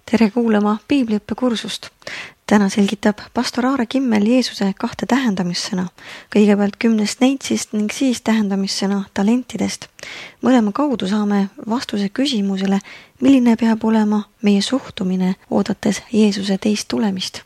Tere kuulama piibliõppekursust. Täna selgitab pastor Aare Kimmel Jeesuse 2 tähendamissõna. Kõigepealt 10 neitsist ning siis tähendamissõna talentidest. Mõlema kaudu saame vastuse küsimusele, milline peab olema meie suhtumine, oodates Jeesuse teist tulemist.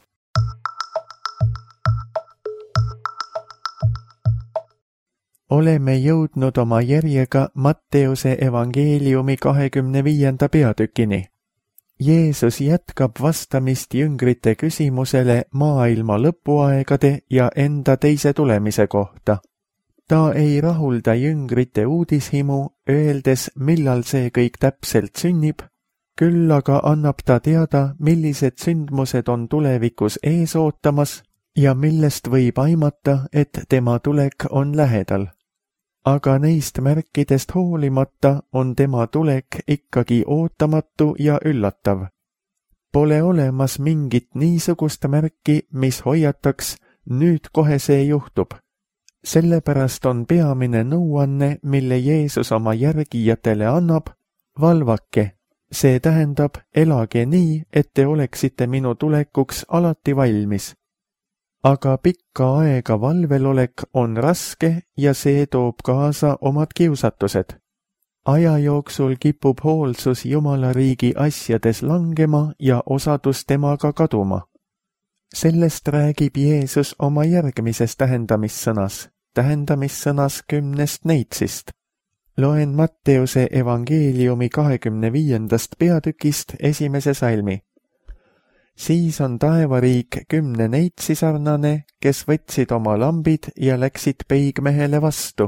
Oleme jõudnud oma järjega Matteuse evangeeliumi 25. peatükini. Jeesus jätkab vastamist jüngrite küsimusele maailma lõpuaegade ja enda teise tulemise kohta. Ta ei rahulda jüngrite uudishimu, öeldes, millal see kõik täpselt sünnib, küll aga annab ta teada, millised sündmused on tulevikus ees ootamas ja millest võib aimata, et tema tulek on lähedal. Aga neist märkidest hoolimata on tema tulek ikkagi ootamatu ja üllatav. Pole olemas mingit niisugust märki, mis hoiataks, nüüd kohe see juhtub. Sellepärast on peamine nõuanne, mille Jeesus oma järgijatele annab, valvake. See tähendab, elage nii, et te oleksite minu tulekuks alati valmis. Aga pikka aega valvelolek on raske ja see toob kaasa omad kiusatused. Aja jooksul kipub hoolsus Jumala riigi asjades langema ja osadus temaga kaduma. Sellest räägib Jeesus oma järgmises tähendamissõnas 10 neitsist. Loen Matteuse evangeeliumi 25. peatükist 1. salmi. Siis on taevariik 10 neitsi sarnane, kes võtsid oma lambid ja läksid peigmehele vastu.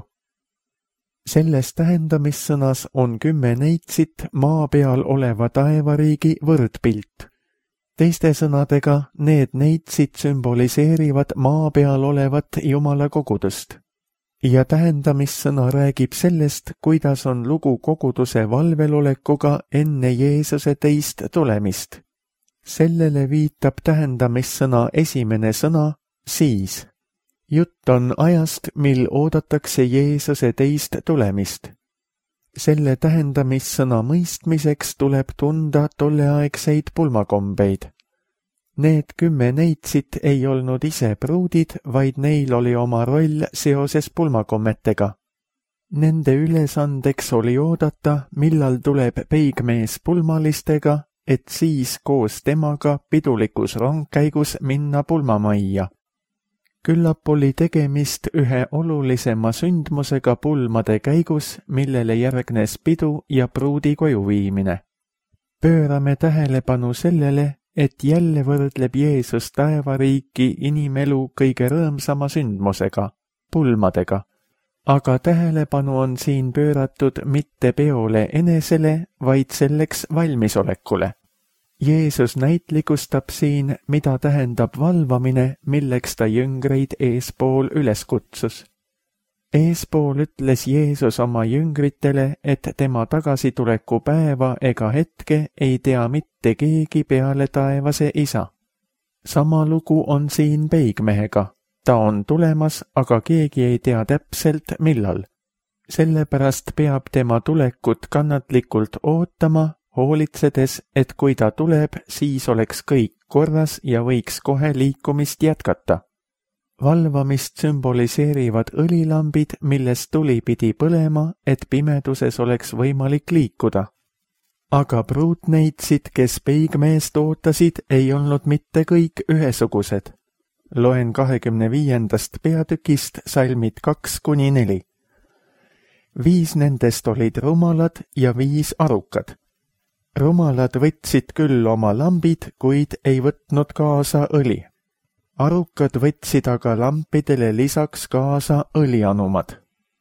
Selles tähendamissõnas on 10 neitsit maa peal oleva taevariigi võrdpilt. Teiste sõnadega, need neitsid sümboliseerivad maa peal olevat Jumala kogudust. Ja tähendamissõna räägib sellest, kuidas on lugu koguduse valvelolekuga enne Jeesuse teist tulemist. Sellele viitab tähendamissõna esimene sõna, siis. Jutt on ajast, mil oodatakse Jeesuse teist tulemist. Selle tähendamissõna mõistmiseks tuleb tunda tolleaegseid pulmakombeid. Need 10 neitsit ei olnud ise pruudid, vaid neil oli oma roll seoses pulmakommetega. Nende ülesandeks oli oodata, millal tuleb peigmees pulmalistega, et siis koos temaga pidulikus rongkäigus minna pulmamajja. Küllap oli tegemist ühe olulisema sündmusega pulmade käigus, millele järgnes pidu ja pruudi koju viimine. Pöörame tähelepanu sellele, et jälle võrdleb Jeesus taevariiki inimelu kõige rõõmsama sündmusega, pulmadega. Aga tähelepanu on siin pööratud mitte peole enesele, vaid selleks valmisolekule. Jeesus näitlikustab siin, mida tähendab valvamine, milleks ta jüngreid eespool üles kutsus. Eespool ütles Jeesus oma jüngritele, et tema tagasituleku päeva ega hetke ei tea mitte keegi peale taevase isa. Sama lugu on siin peigmehega. Ta on tulemas, aga keegi ei tea täpselt, millal. Sellepärast peab tema tulekut kannatlikult ootama, hoolitsedes, et kui ta tuleb, siis oleks kõik korras ja võiks kohe liikumist jätkata. Valvamist sümboliseerivad õlilambid, millest tuli pidi põlema, et pimeduses oleks võimalik liikuda. Aga pruutneitsid, kes peigmeest ootasid, ei olnud mitte kõik ühesugused. Loen 25. peatükist salmid 2-4. 5 nendest olid rumalad ja 5 arukad. Rumalad võtsid küll oma lambid, kuid ei võtnud kaasa õli. Arukad võtsid aga lampidele lisaks kaasa õlianumad.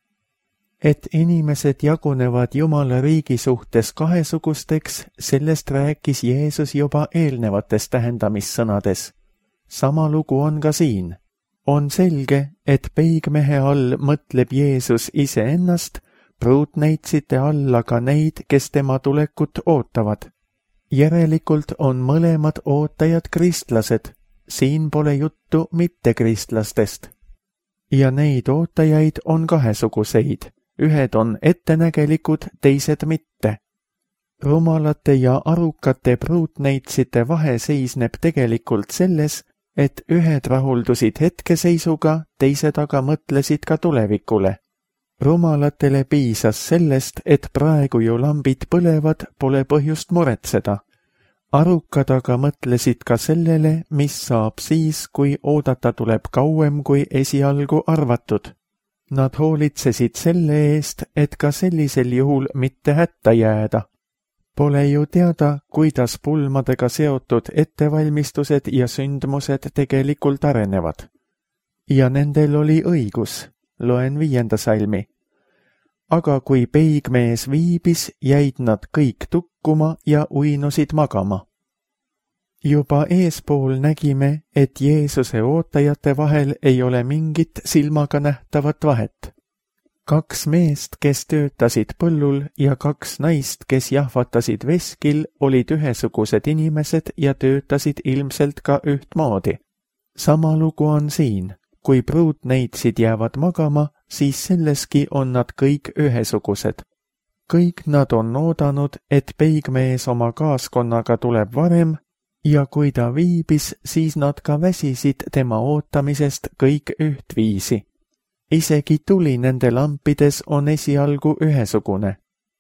Et inimesed jagunevad Jumala riigi suhtes kahesugusteks, sellest rääkis Jeesus juba eelnevates tähendamissõnades. Sama lugu on ka siin. On selge, et peigmehe all mõtleb Jeesus iseennast, pruutneitsite alla ka neid, kes tema tulekut ootavad. Järelikult on mõlemad ootajad kristlased, siin pole juttu mittekristlastest. Ja neid ootajaid on kahesuguseid, ühed on ettenägelikud, teised mitte. rumalate ja arukate pruutneitsite vahe seisneb tegelikult selles, et ühed rahuldusid hetkeseisuga, teised aga mõtlesid ka tulevikule. Rumalatele piisas sellest, et praegu ju lambid põlevad, pole põhjust muretseda. Arukad aga mõtlesid ka sellele, mis saab siis, kui oodata tuleb kauem kui esialgu arvatud. Nad hoolitsesid selle eest, et ka sellisel juhul mitte hätta jääda. Pole ju teada, kuidas pulmadega seotud ettevalmistused ja sündmused tegelikult arenevad. Ja nendel oli õigus, loen 5. salmi. Aga kui peigmees viibis, jäid nad kõik tukkuma ja uinusid magama. Juba eespool nägime, et Jeesuse ootajate vahel ei ole mingit silmaga nähtavat vahet. 2 meest, kes töötasid põllul ja 2 naist, kes jahvatasid veskil, olid ühesugused inimesed ja töötasid ilmselt ka ühtmoodi. Sama lugu on siin. Kui pruutneitsid jäävad magama, siis selleski on nad kõik ühesugused. Kõik nad on oodanud, et peigmees oma kaaskonnaga tuleb varem, ja kui ta viibis, siis nad ka väsisid tema ootamisest kõik ühtviisi. Isegi tuli nende lampides on esialgu ühesugune.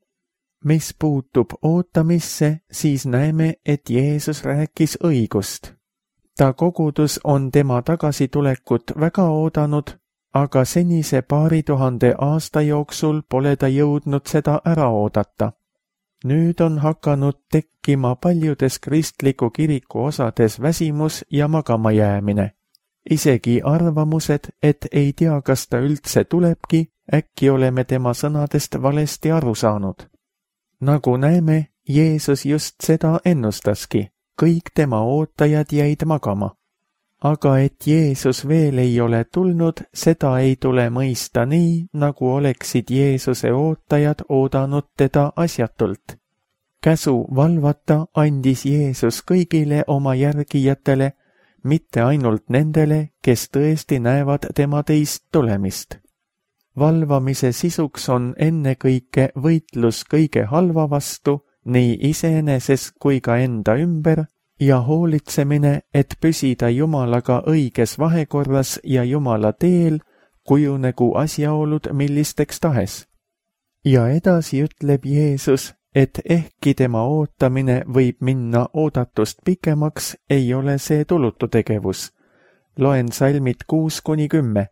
Mis puutub ootamisse, siis näeme, et Jeesus rääkis õigust. Ta kogudus on tema tagasitulekut väga oodanud, aga senise 2000 aasta jooksul pole ta jõudnud seda ära oodata. Nüüd on hakanud tekkima paljudes kristliku kiriku osades väsimus ja magama jäämine. Isegi arvamused, et ei tea, kas ta üldse tulebki, äkki oleme tema sõnadest valesti aru saanud. Nagu näeme, Jeesus just seda ennustaski. Kõik tema ootajad jäid magama. Aga et Jeesus veel ei ole tulnud, seda ei tule mõista nii, nagu oleksid Jeesuse ootajad oodanud teda asjatult. Käsu valvata andis Jeesus kõigile oma järgijatele, mitte ainult nendele, kes tõesti näevad tema teist tulemist. Valvamise sisuks on ennekõike võitlus kõige halva vastu, nii iseeneses kui ka enda ümber, ja hoolitsemine, et püsida Jumalaga õiges vahekorras ja Jumala teel, kujunegu asjaolud millisteks tahes. Ja edasi ütleb Jeesus, et ehkki tema ootamine võib minna oodatust pikemaks, ei ole see tulutu tegevus. Loen salmid 6-10.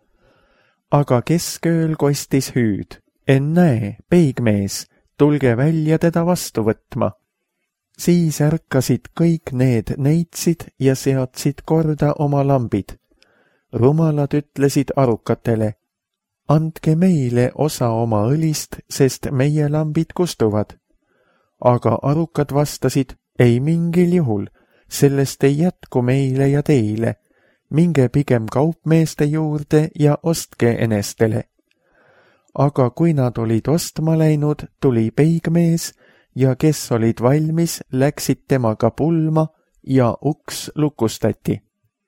Aga keskööl kostis hüüd, ennäe, peigmees, tulge välja teda vastu võtma. Siis ärkasid kõik need neitsid ja seadsid korda oma lambid. Rumalad ütlesid arukatele, andke meile osa oma õlist, sest meie lambid kustuvad. Aga arukad vastasid, ei mingil juhul, sellest ei jätku meile ja teile. Minge pigem kaupmeeste juurde ja ostke enestele. Aga kui nad olid ostma läinud, tuli peigmees ja kes olid valmis, läksid temaga pulma ja uks lukustati.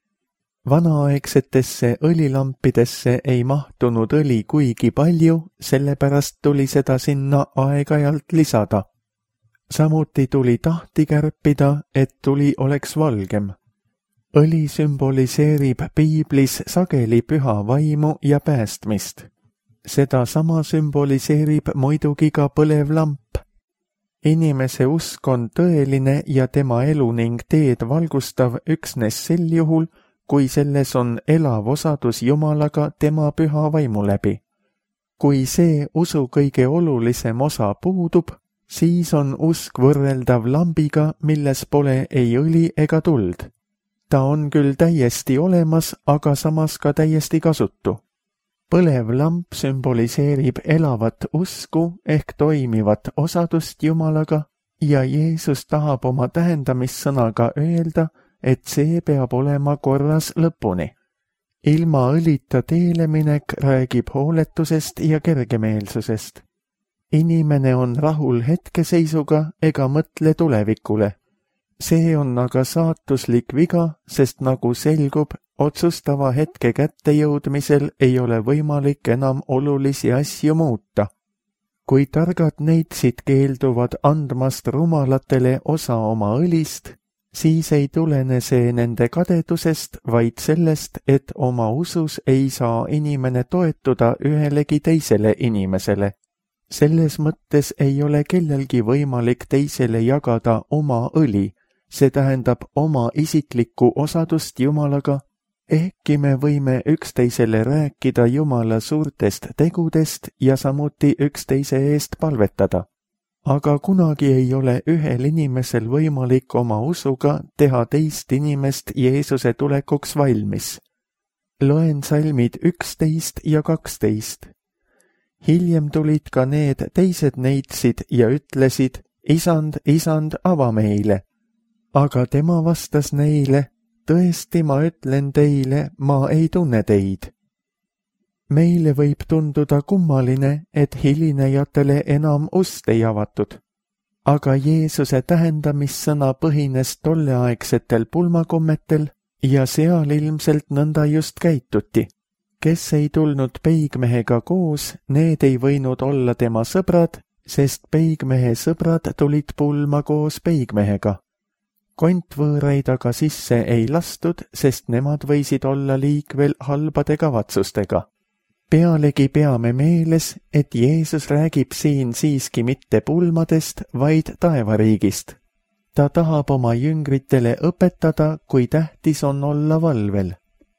Vanaaegsetesse õlilampidesse ei mahtunud õli kuigi palju, sellepärast tuli seda sinna aeg-ajalt lisada. Samuti tuli tahti kärpida, et tuli oleks valgem. Õli sümboliseerib piiblis sageli püha vaimu ja päästmist. Seda sama sümboliseerib muidugi ka põlev lamp. Inimese usk on tõeline ja tema elu ning teed valgustav üksnes sel juhul, kui selles on elav osadus Jumalaga tema püha vaimu läbi. Kui see usu kõige olulisem osa puudub, siis on usk võrreldav lambiga, milles pole ei õli ega tuld. Ta on küll täiesti olemas, aga samas ka täiesti kasutu. Põlev lamp sümboliseerib elavat usku ehk toimivat osadust Jumalaga ja Jeesus tahab oma tähendamissõnaga öelda, et see peab olema korras lõpuni. Ilma õlita teeleminek räägib hooletusest ja kergemeelsusest. Inimene on rahul hetkeseisuga ega mõtle tulevikule. See on aga saatuslik viga, sest nagu selgub, otsustava hetke kättejõudmisel ei ole võimalik enam olulisi asju muuta. kui targad neitsid keelduvad andmast rumalatele osa oma õlist, siis ei tulene see nende kadedusest, vaid sellest, et oma usus ei saa inimene toetuda ühelegi teisele inimesele. Selles mõttes ei ole kellelgi võimalik teisele jagada oma õli, see tähendab oma isiklikku osadust Jumalaga, ehkki me võime üksteisele rääkida Jumala suurtest tegudest ja samuti üksteise eest palvetada. Aga kunagi ei ole ühel inimesel võimalik oma usuga teha teist inimest Jeesuse tulekuks valmis. Loen salmid 11 ja 12. Hiljem tulid ka need teised neitsid ja ütlesid, Isand, Isand, ava meile. Aga tema vastas neile, tõesti ma ütlen teile, ma ei tunne teid. Meile võib tunduda kummaline, et hilinejatele enam ust ei avatud. Aga Jeesuse tähendamissõna põhines tolleaegsetel pulmakommetel ja seal ilmselt nõnda just käituti. Kes ei tulnud peigmehega koos, need ei võinud olla tema sõbrad, sest peigmehe sõbrad tulid pulma koos peigmehega. Kontvõõraid aga sisse ei lastud, sest nemad võisid olla liikvel halbade kavatsustega. Pealegi peame meeles, et Jeesus räägib siin siiski mitte pulmadest, vaid taevariigist. Ta tahab oma jüngritele õpetada, kui tähtis on olla valvel.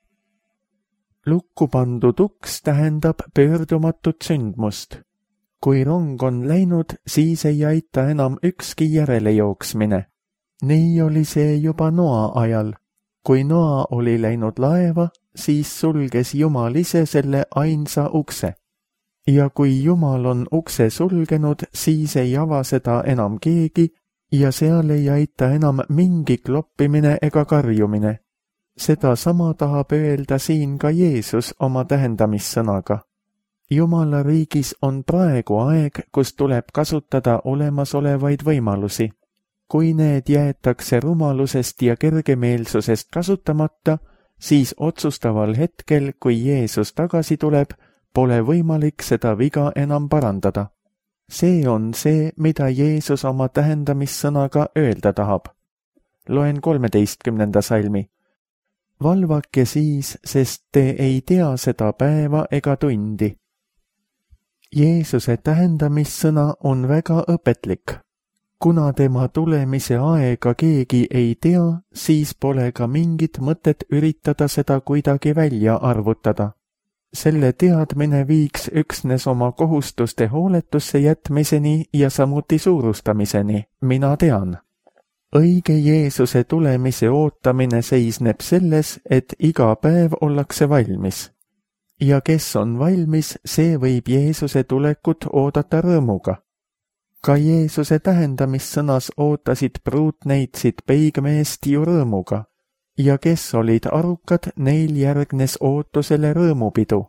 Lukku pandud uks tähendab pöördumatut sündmust. Kui rong on läinud, siis ei aita enam ükski järelejooksmine. Nii oli see juba Noa ajal. Kui Noa oli läinud laeva, siis sulges Jumal ise selle ainsa ukse. Ja kui Jumal on ukse sulgenud, siis ei ava seda enam keegi ja seal ei aita enam mingi kloppimine ega karjumine. Seda sama tahab öelda siin ka Jeesus oma tähendamissõnaga. Jumala riigis on praegu aeg, kus tuleb kasutada olemasolevaid võimalusi. Kui need jäetakse rumalusest ja kergemeelsusest kasutamata, siis otsustaval hetkel, kui Jeesus tagasi tuleb, pole võimalik seda viga enam parandada. See on see, mida Jeesus oma tähendamissõnaga öelda tahab. Loen 13. salmi. Valvake siis, sest te ei tea seda päeva ega tundi. Jeesuse tähendamissõna on väga õpetlik. Kuna tema tulemise aega keegi ei tea, siis pole ka mingit mõtet üritada seda kuidagi välja arvutada. Selle teadmine viiks üksnes oma kohustuste hooletusse jätmiseni ja samuti suurustamiseni, mina tean. Õige Jeesuse tulemise ootamine seisneb selles, et iga päev ollakse valmis. Ja kes on valmis, see võib Jeesuse tulekut oodata rõõmuga. Ka Jeesuse tähendamissõnas ootasid pruutneitsid peigmeest ju rõõmuga. Ja kes olid arukad, neil järgnes ootusele rõõmupidu.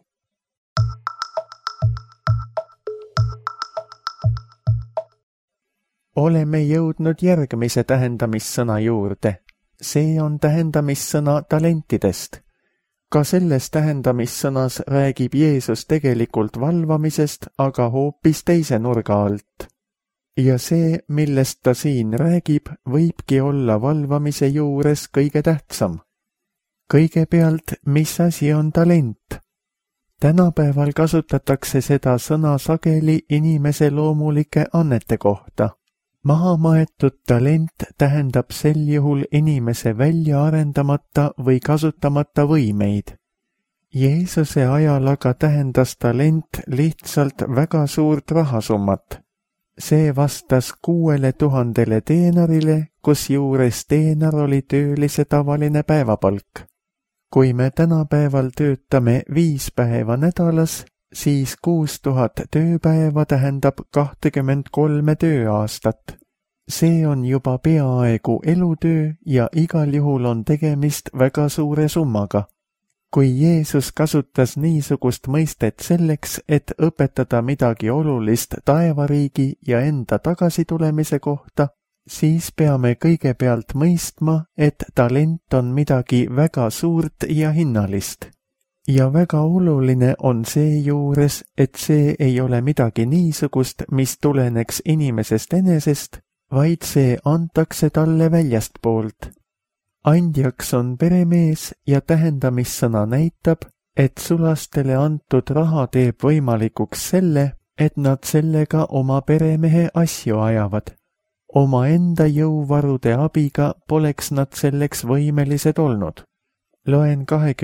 Oleme jõudnud järgmise tähendamissõna juurde. See on tähendamissõna talentidest. Ka selles tähendamissõnas räägib Jeesus tegelikult valvamisest, aga hoopis teise nurga alt. Ja see, millest ta siin räägib, võibki olla valvamise juures kõige tähtsam. Kõigepealt, mis asi on talent? Tänapäeval kasutatakse seda sõna sageli inimese loomulike annete kohta. Maha maetud talent tähendab sel juhul inimese välja arendamata või kasutamata võimeid. Jeesuse ajal aga tähendas talent lihtsalt väga suurt rahasummat. See vastas 6000 teenarile, kusjuures teenar oli töölise tavaline päevapalk. Kui me tänapäeval töötame 5 päeva nädalas, siis 6000 tööpäeva tähendab 23 tööaastat. See on juba peaaegu elutöö ja igal juhul on tegemist väga suure summaga. Kui Jeesus kasutas niisugust mõistet selleks, et õpetada midagi olulist taevariigi ja enda tagasitulemise kohta, siis peame kõigepealt mõistma, et talent on midagi väga suurt ja hinnalist. Ja väga oluline on seejuures, et see ei ole midagi niisugust, mis tuleneks inimesest enesest, vaid see antakse talle väljastpoolt. Andjaks on peremees ja tähendamissõna näitab, et sulastele antud raha teeb võimalikuks selle, et nad sellega oma peremehe asju ajavad. Oma enda jõuvarude abiga poleks nad selleks võimelised olnud. Loen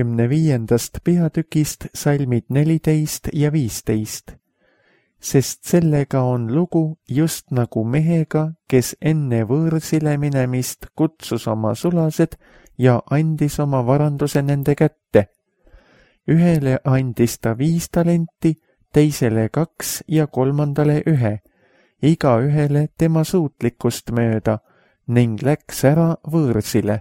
25. peatükist salmid 14 ja 15. Sest sellega on lugu just nagu mehega, kes enne võõrsile minemist kutsus oma sulased ja andis oma varanduse nende kätte. Ühele andis ta 5 talenti, teisele 2 ja kolmandale 1, iga ühele tema suutlikkust mööda ning läks ära võõrsile.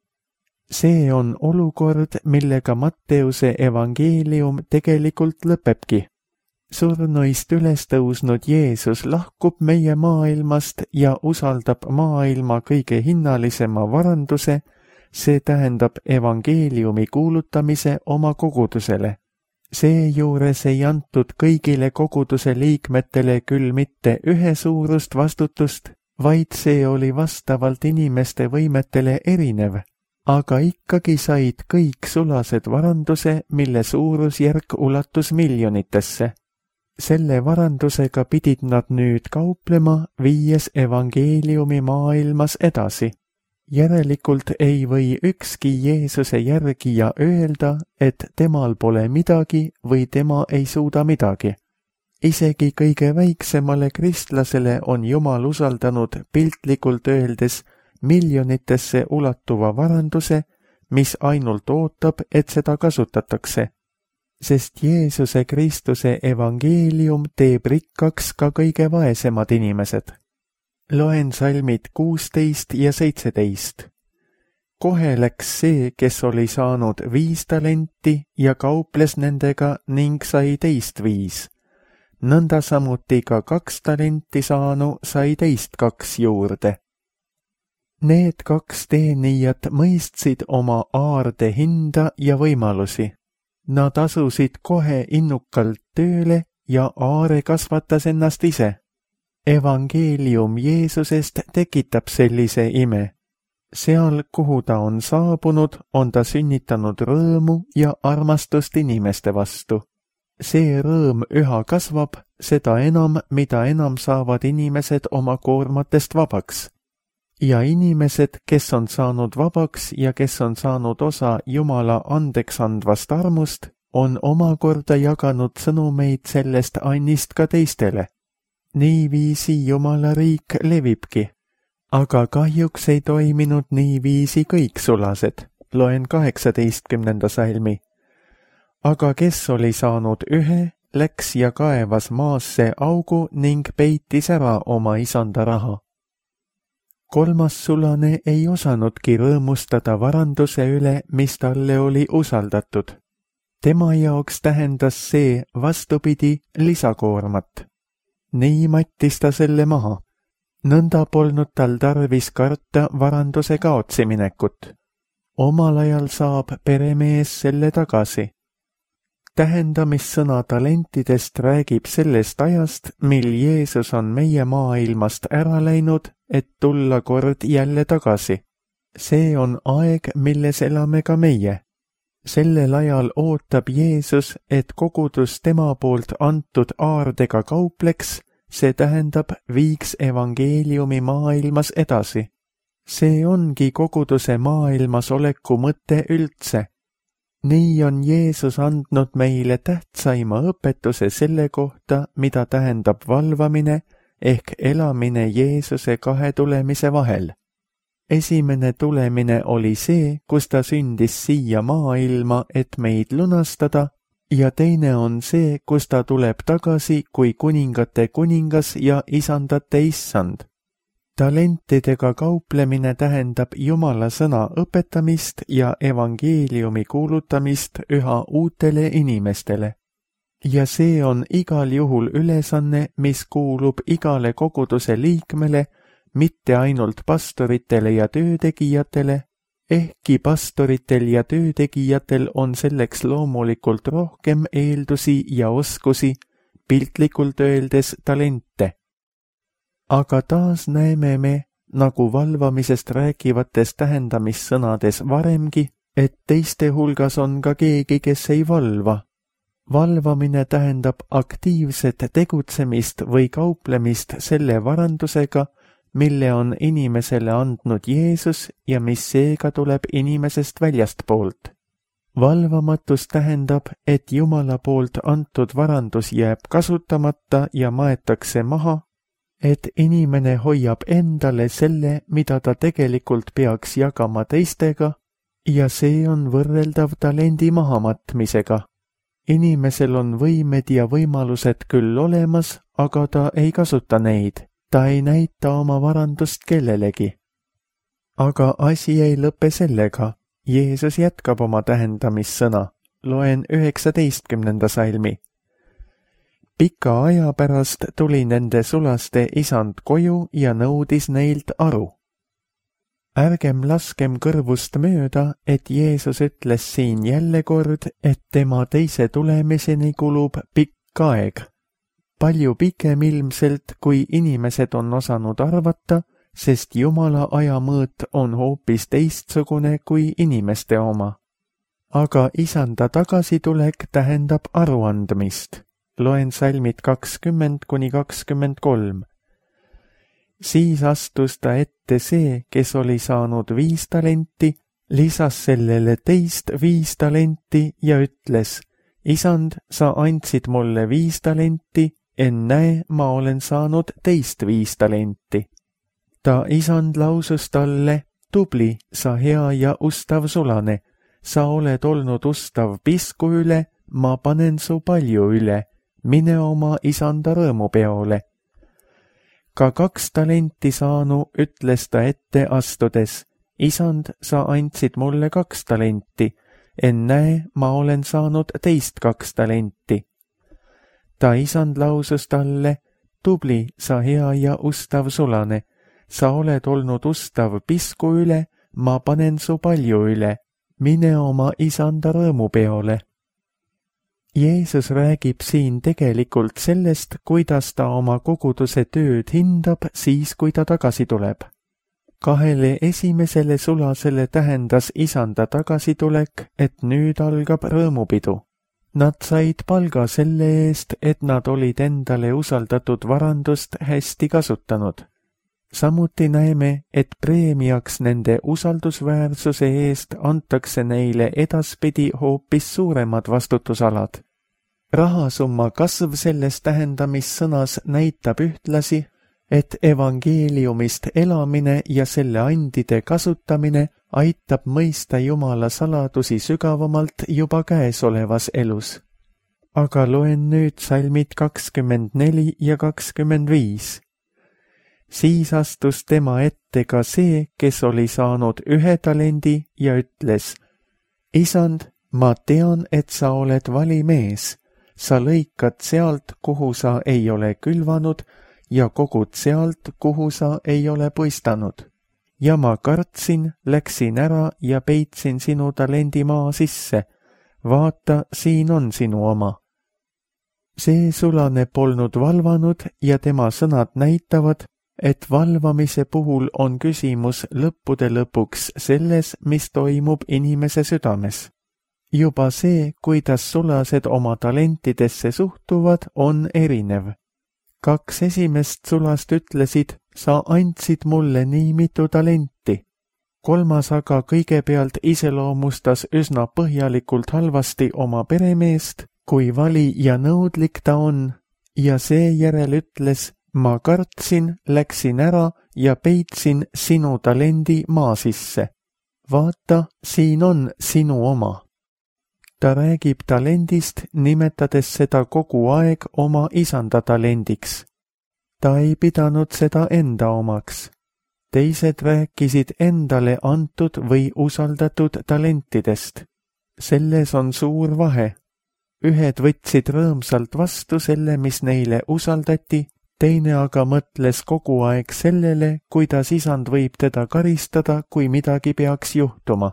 See on olukord, millega Matteuse evangeelium tegelikult lõpebki. Surnuist üles tõusnud Jeesus lahkub meie maailmast ja usaldab maailma kõige hinnalisema varanduse, see tähendab evangeeliumi kuulutamise oma kogudusele. Seejuures ei antud kõigile koguduse liikmetele küll mitte ühesuurust vastutust, vaid see oli vastavalt inimeste võimetele erinev, aga ikkagi said kõik sulased varanduse, mille suurusjärk ulatus miljonitesse. Selle varandusega pidid nad nüüd kauplema, viies evangeeliumi maailmas edasi. Järelikult ei või ükski Jeesuse järgija öelda, et temal pole midagi või tema ei suuda midagi. Isegi kõige väiksemale kristlasele on Jumal usaldanud piltlikult öeldes miljonitesse ulatuva varanduse, mis ainult ootab, et seda kasutatakse. Sest Jeesuse Kristuse evangeelium teeb rikkaks ka kõige vaesemad inimesed. Loen salmid 16 ja 17. Kohe läks see, kes oli saanud 5 talenti ja kauples nendega ning sai teist 5. Nõnda samuti ka 2 talenti saanu sai teist 2 juurde. Need 2 teenijat mõistsid oma aarde hinda ja võimalusi. Nad asusid kohe innukalt tööle ja aare kasvatas ennast ise. Evangeelium Jeesusest tekitab sellise ime. Seal, kuhu ta on saabunud, on ta sünnitanud rõõmu ja armastust inimeste vastu. See rõõm üha kasvab, seda enam, mida enam saavad inimesed oma koormatest vabaks. Ja inimesed, kes on saanud vabaks ja kes on saanud osa Jumala andeks andvast armust, on omakorda jaganud sõnumeid sellest annist ka teistele. Niiviisi Jumala riik levibki. Aga kahjuks ei toiminud niiviisi kõik sulased. Loen 18. salmi. Aga kes oli saanud 1, läks ja kaevas maasse augu ning peitis ära oma isanda raha. 3. sulane ei osanudki rõõmustada varanduse üle, mis talle oli usaldatud. Tema jaoks tähendas see vastupidi lisakoormat. Nii mattis ta selle maha. Nõnda polnud tal tarvis karta varanduse kaotsi minekut. Omal ajal saab peremees selle tagasi. Tähendamissõna talentidest räägib sellest ajast, mil Jeesus on meie maailmast ära läinud, et tulla kord jälle tagasi. See on aeg, milles elame ka meie. Sellel ajal ootab Jeesus, et kogudus tema poolt antud aardega kaupleks, see tähendab viiks evangeeliumi maailmas edasi. See ongi koguduse maailmas oleku mõte üldse. Nii on Jeesus andnud meile tähtsaima õpetuse selle kohta, mida tähendab valvamine ehk elamine Jeesuse 2 tulemise vahel. Esimene tulemine oli see, kus ta sündis siia maailma, et meid lunastada, ja teine on see, kus ta tuleb tagasi kui kuningate kuningas ja isandate issand. Talentidega kauplemine tähendab Jumala sõna õpetamist ja evangeeliumi kuulutamist üha uutele inimestele. Ja see on igal juhul ülesanne, mis kuulub igale koguduse liikmele, mitte ainult pastoritele ja töötegijatele, ehkki pastoritel ja töötegijatel on selleks loomulikult rohkem eeldusi ja oskusi, piltlikult öeldes talente. Aga taas näeme me, nagu valvamisest rääkivates tähendamissõnades varemgi, et teiste hulgas on ka keegi, kes ei valva. Valvamine tähendab aktiivset tegutsemist või kauplemist selle varandusega, mille on inimesele andnud Jeesus ja mis seega tuleb inimesest väljastpoolt. Valvamatus tähendab, et Jumala poolt antud varandus jääb kasutamata ja maetakse maha, et inimene hoiab endale selle, mida ta tegelikult peaks jagama teistega, ja see on võrreldav talendi mahamatmisega. Inimesel on võimed ja võimalused küll olemas, aga ta ei kasuta neid. Ta ei näita oma varandust kellelegi. Aga asi ei lõpe sellega. Jeesus jätkab oma tähendamissõna. Loen 19. salmi. Pika aja pärast tuli nende sulaste isand koju ja nõudis neilt aru. Ärgem laskem kõrvust mööda, et Jeesus ütles siin jälle kord, et tema teise tulemiseni kulub pikk aeg. Palju pikem ilmselt, kui inimesed on osanud arvata, sest Jumala ajamõõt on hoopis teistsugune kui inimeste oma. Aga isanda tagasitulek tähendab aruandmist. Loen salmid 20–23. Siis astus ta ette see, kes oli saanud 5 talenti, lisas sellele teist 5 talenti ja ütles, isand, sa andsid mulle 5 talenti, ennäe, ma olen saanud teist 5 talenti. Ta isand lausus talle, tubli, sa hea ja ustav sulane, sa oled olnud ustav pisku üle, ma panen su palju üle, mine oma isanda rõõmupeole. Ka 2 talenti saanu ütles ta ette astudes, isand, sa andsid mulle 2 talenti, ennäe, ma olen saanud teist 2 talenti. Ta isand lausus talle, tubli, sa hea ja ustav sulane, sa oled olnud ustav pisku üle, ma panen su palju üle, mine oma isanda rõõmupeole. Jeesus räägib siin tegelikult sellest, kuidas ta oma koguduse tööd hindab siis, kui ta tagasi tuleb. 2 esimesele sulasele tähendas isanda tagasitulek, et nüüd algab rõõmupidu. Nad said palga selle eest, et nad olid endale usaldatud varandust hästi kasutanud. Samuti näeme, et preemiaks nende usaldusväärsuse eest antakse neile edaspidi hoopis suuremad vastutusalad. Rahasumma kasv selles tähendamissõnas näitab ühtlasi, et evangeeliumist elamine ja selle andide kasutamine aitab mõista Jumala saladusi sügavamalt juba käesolevas elus. Aga loen nüüd salmid 24 ja 25. Siis astus tema ette ka see, kes oli saanud 1 talendi ja ütles, isand, ma tean, et sa oled valimees, sa lõikad sealt, kuhu sa ei ole külvanud ja kogud sealt, kuhu sa ei ole puistanud. Ja ma kartsin, läksin ära ja peitsin sinu talendi maa sisse. Vaata, siin on sinu oma. See sulane polnud valvanud ja tema sõnad näitavad, et valvamise puhul on küsimus lõppude lõpuks selles, mis toimub inimese südames. Juba see, kuidas sulased oma talentidesse suhtuvad, on erinev. 2 esimest sulast ütlesid, sa andsid mulle nii mitu talenti. 3 aga kõigepealt iseloomustas üsna põhjalikult halvasti oma peremeest, kui vali ja nõudlik ta on, ja seejärel ütles, ma kartsin, läksin ära ja peitsin sinu talendi maa sisse. Vaata, siin on sinu oma. Ta räägib talendist, nimetades seda kogu aeg oma isanda talendiks. Ta ei pidanud seda enda omaks. Teised rääkisid endale antud või usaldatud talentidest. Selles on suur vahe. Ühed võtsid rõõmsalt vastu selle, mis neile usaldati, teine aga mõtles kogu aeg sellele, kuidas isand võib teda karistada, kui midagi peaks juhtuma.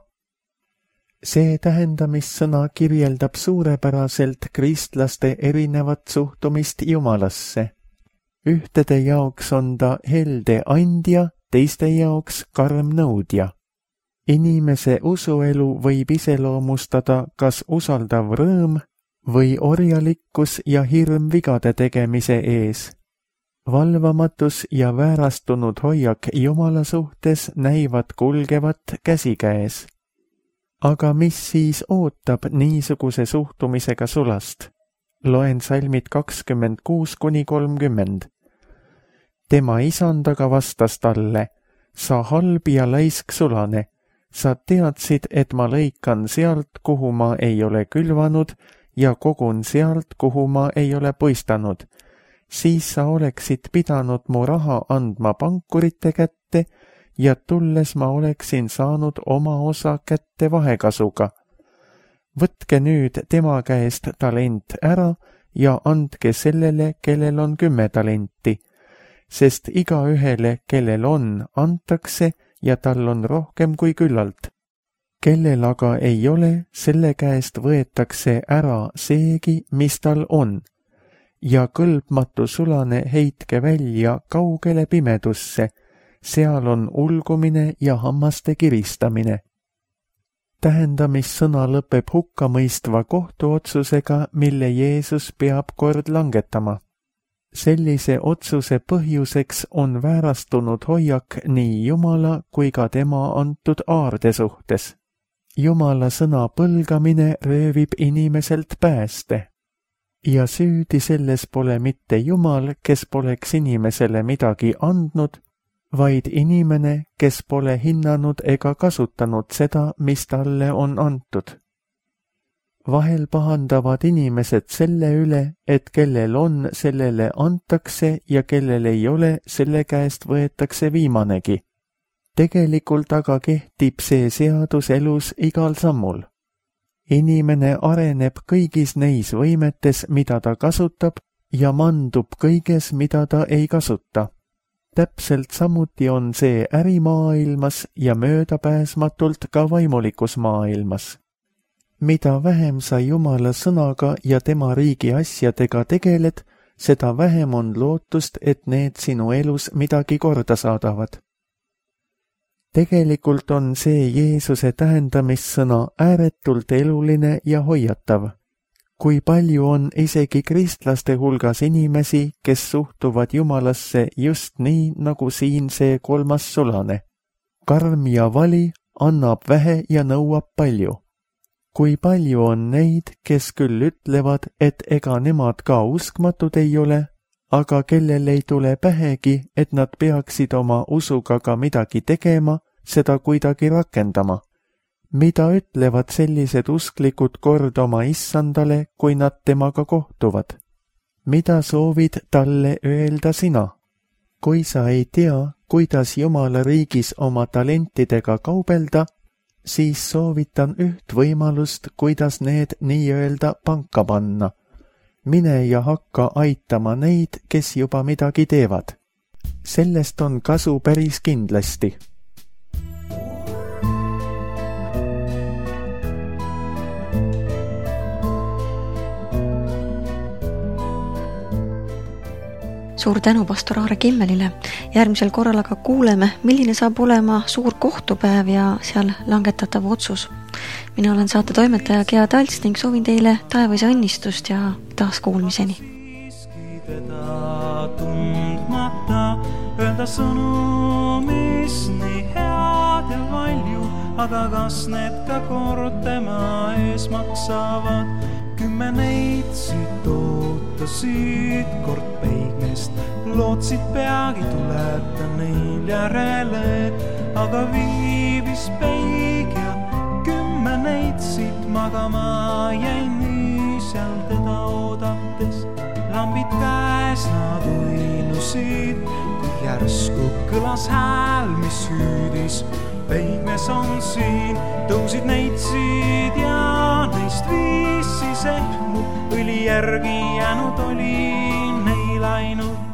See tähendamissõna kirjeldab suurepäraselt kristlaste erinevat suhtumist Jumalasse. Ühtede jaoks on ta helde andja, teiste jaoks karm nõudja. Inimese usuelu võib iseloomustada kas usaldav rõõm või orjalikkus ja hirm vigade tegemise ees. Valvamatus ja väärastunud hoiak Jumala suhtes näivad kulgevat käsikäes. Aga mis siis ootab niisuguse suhtumisega sulast? Loen salmid 26–30. Tema isand aga vastas talle, sa halb ja laisk sulane, sa teadsid, et ma lõikan sealt, kuhu ma ei ole külvanud ja kogun sealt, kuhu ma ei ole puistanud. Siis sa oleksid pidanud mu raha andma pankurite kätte ja tulles ma oleksin saanud oma osa kätte vahekasuga. Võtke nüüd tema käest talent ära ja andke sellele, kellel on 10 talenti, sest igaühele, kellel on, antakse ja tal on rohkem kui küllalt. Kellel aga ei ole, selle käest võetakse ära seegi, mis tal on, ja kõlbmatu sulane heitke välja kaugele pimedusse, seal on ulgumine ja hammaste kiristamine. Tähendamissõna lõpeb hukkamõistva kohtuotsusega, mille Jeesus peab kord langetama. Sellise otsuse põhjuseks on väärastunud hoiak nii Jumala kui ka tema antud aarde suhtes. Jumala sõna põlgamine röövib inimeselt pääste. Ja süüdi selles pole mitte Jumal, kes poleks inimesele midagi andnud, vaid inimene, kes pole hinnanud ega kasutanud seda, mis talle on antud. Vahel pahandavad inimesed selle üle, et kellel on, sellele antakse ja kellel ei ole, selle käest võetakse viimanegi. Tegelikult aga kehtib see seadus elus igal sammul. Inimene areneb kõigis neis võimetes, mida ta kasutab, ja mandub kõiges, mida ta ei kasuta. Täpselt samuti on see ärimaailmas ja möödapääsmatult ka vaimulikus maailmas. Mida vähem sa Jumala sõnaga ja tema riigi asjadega tegeled, seda vähem on lootust, et need sinu elus midagi korda saadavad. Tegelikult on see Jeesuse tähendamissõna ääretult eluline ja hoiatav. Kui palju on isegi kristlaste hulgas inimesi, kes suhtuvad Jumalasse just nii, nagu siin see 3. sulane. Karm ja vali, annab vähe ja nõuab palju. Kui palju on neid, kes küll ütlevad, et ega nemad ka uskmatud ei ole, aga kellel ei tule pähegi, et nad peaksid oma usuga ka midagi tegema, seda kuidagi rakendama. Mida ütlevad sellised usklikud kord oma issandale, kui nad temaga kohtuvad? Mida soovid talle öelda sina? Kui sa ei tea, kuidas Jumala riigis oma talentidega kaubelda, siis soovitan üht võimalust, kuidas need nii-öelda panka panna. Mine ja hakka aitama neid, kes juba midagi teevad. Sellest on kasu päris kindlasti. Suur tänu pastor Aare Kimmelile. Järgmisel korral aga kuuleme, milline saab olema suur kohtupäev ja seal langetatav otsus. Mina olen saate toimetaja Gea Talts ning soovin teile taevase õnnistust ja taas kuulmiseni. Tundmata öelda sõnu, mis nii head ja valju, aga kas need ka kord tema ees maksavad? 10 neitsid ootasid kord peigmest, lootsid peagi tuleb ta neil järele, aga viibis peig ja 10 neitsid magama jäi nii seal teda oodates. Lambid käes nad uinusid, kui järsku kõlas hääl, mis hüüdis. Peigmes on siin, tõusid neitsid ja neist 5 siis ehmud õli järgi jäänud oli neil ainult